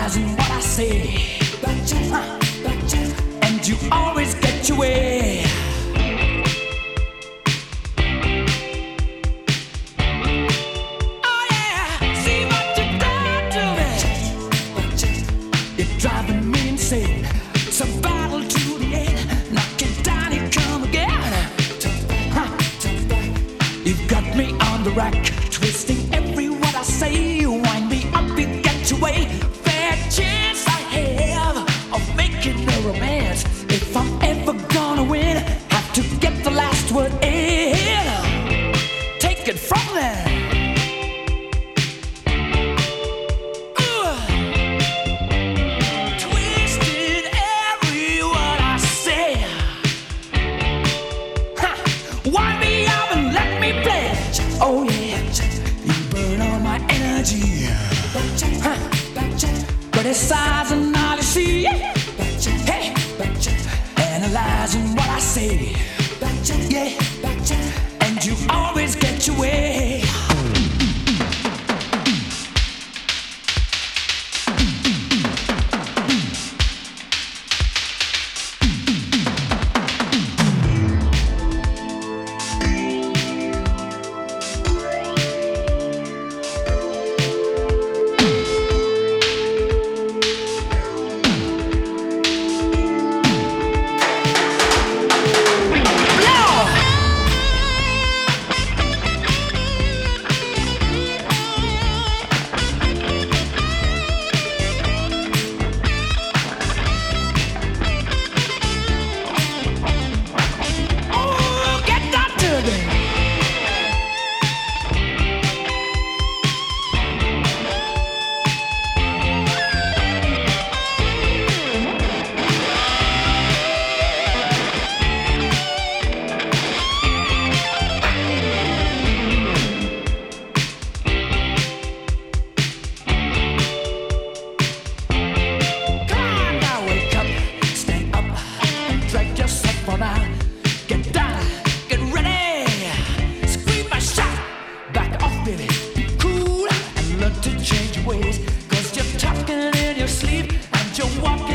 analyzing what I say. And you always get your way. Oh yeah, see what you done to me. You're driving me insane. It's a battle to the end. Knock it down, you come again. You've got me on the rack, twisting every word I say. You wind me up, you get your way. Fair chance I have of making a romance. If I'm ever gonna win, have to get the last word in. Take it from there. Twisted every word I say. Wind me up and let me play. Oh yeah, you burn all my energy. Criticize and all you see. Hey, analyzing what I say. Yeah, and you always get your way. Get down, get ready. Scream my shot. Back off, baby. Be cool and learn to change your ways. 'Cause you're talking in your sleep and you're walking